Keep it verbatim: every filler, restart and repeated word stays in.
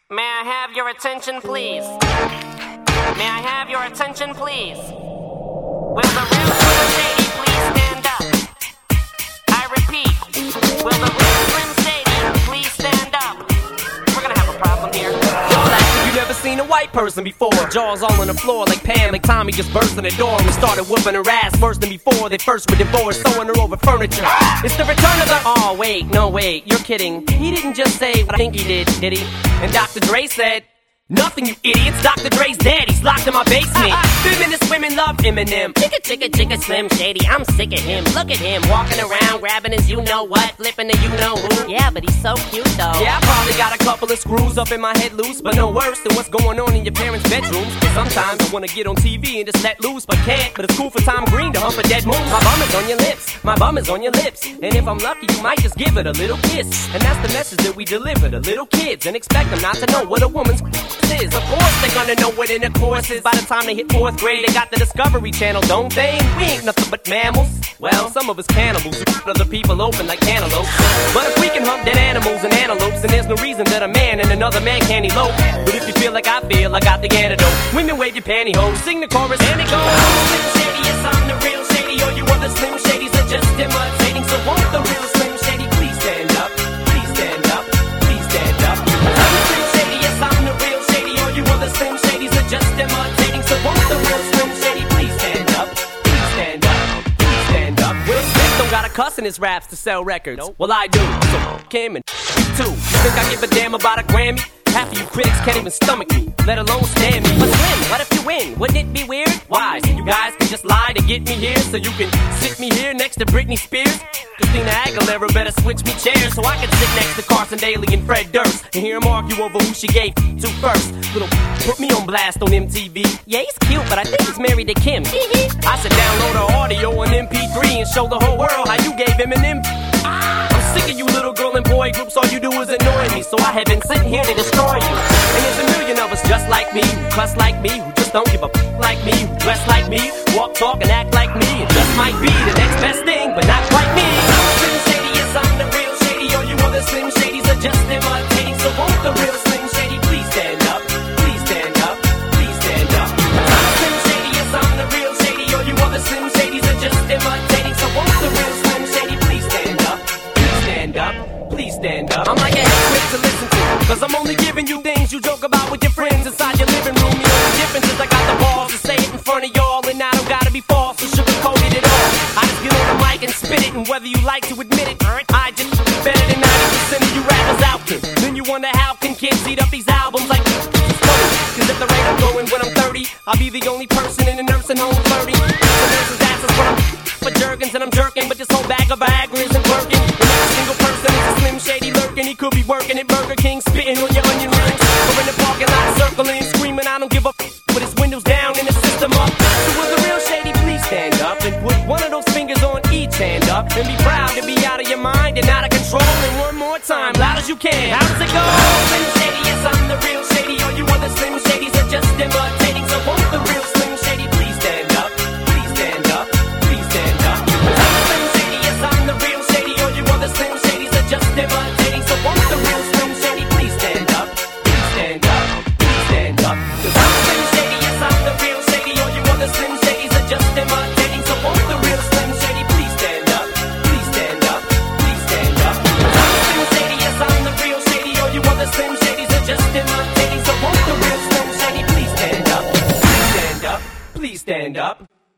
May I have your attention, please? May I have your attention, please? Will the real Slim Shady please stand up? I repeat, will the real Slim Shady please stand up? We're gonna have a problem here. You never seen a white person before. Jaws all on the floor like Pam, like Tommy just burst in the door and started whooping her ass worse than before they first were divorced, throwing her over furniture. It's the return of the... Oh, wait, no, wait, you're kidding. He didn't just say what I think he did, did he? And Doctor Dre said... Nothing, you idiots. Doctor Dre's dead. He's locked in my basement. Feminist women love Eminem. Chicka, chicka, chicka, Slim Shady. I'm sick of him. Look at him walking around, grabbing his you-know-what, flipping the you-know-who. Yeah, but he's so cute, though. Yeah, I probably got a couple of screws up in my head loose, but no worse than what's going on in your parents' bedrooms. But sometimes I want to get on T V and just let loose, but can't. But it's cool for Tom Green to hump a dead moose. My bum is on your lips. My bum is on your lips. And if I'm lucky, you might just give it a little kiss. And that's the message that we deliver to little kids and expect them not to know what a woman's is. Of course they're gonna know what intercourse is. By the time they hit fourth grade, they got the Discovery Channel, don't they? We ain't nothing but mammals. Well, some of us cannibals, other people open like cantaloupes. But if we can hump dead animals and antelopes, then there's no reason that a man and another man can't elope. But if you feel like I feel, I got the antidote. Women wave your pantyhose, sing the chorus, and it goes. Slim Shady, yes, I'm the real Shady. All you other Slim Shadys are just imitating. So won't the real Slim Shady please stand up? Please stand up. Please stand up. I'm the Slim Shady, yes, I'm the real Shady. All you other Slim Shadys are just imitating. So won't the real Slim Shady please stand up? Please stand up. Please stand up. Will Smith don't got a cuss in his raps to sell records. Nope. Well, I do. So f*** him and too. You think I give a damn about a Grammy? Half of you critics can't even stomach me, let alone stand me. But Slim, what if you win? Wouldn't it be weird? Why? So you guys can just lie to get me here, so you can sit me here next to Britney Spears? Christina Aguilera better switch me chairs so I can sit next to Carson Daly and Fred Durst and hear them argue over who she gave to first. Little put me on blast on M T V. Yeah, he's cute, but I think he's married to Kim. I should download her audio on M P three and show the whole world how you gave him an M. I'm sick of you little girl and boy groups, all you do is annoy me, so I have been sitting here to destroy you. And there's a million of us just like me, who cuss like me, who just don't give a f like me, who dress like me, walk, talk, and act like me. It just might be the next best thing, but not quite me. I'm Slim Shady, yes, I'm the real Shady. All you other Slim Shadys are just imitating. So won't the real Slim Shady please stand up? Please stand up. Please stand up. I'm Slim Shady, yes, I'm the real Shady. All you other Slim Shadys are just imitating. So won't the real Slim Shady please stand up? Please stand up. Please stand up. I'm like a head to listen to, cause I'm only giving you things you joke about with your friends inside your living room. The only difference is I got the balls to say it in front of y'all, and I don't gotta be false or sugarcoated at all. I just get on the mic and spit it, and whether you like to admit it, I just better than ninety percent of you rappers out there. Then you wonder how can kids eat up these albums like it's funny, cause at the rate I'm going when I'm thirty, I'll be the only person in a nursing home flirting. The nurse's ass is what I'm for Jergens, and I'm jerking, but this whole bag of Viagra isn't working. And every single person is a Slim Shady lurking. He could be working at Burger King, spitting on your onion rings, or in the parking lot circling, screaming, I don't give a f*** with his windows down and his system up. So will the real Shady please stand up and put one of those fingers on each hand up and be proud to be out of your mind and out of control. And one more time, loud as you can. How does it go? Slim Shady, yes, I'm the real Shady. All you other Slim Shadys are just imitating. So won't the real Slim Shady please stand up? Please stand up. Please stand up. I'm Slim Shady, yes, I'm the real Shady. All you other Slim Shadys are just imitating. So won't the real Slim Shady please stand up? Please stand up. Please stand up. Cause I'm Slim Shady, yes, I'm the real Shady. All you other Slim Shadys are just imitating. So won't the real Slim Shady please stand up? Please stand up. Please stand up. Cause I'm Slim Shady, yes, I'm the real Shady. All you other Slim Shadys are just imitating. So won't the real Slim Shady please stand up? Please stand up. Please stand up.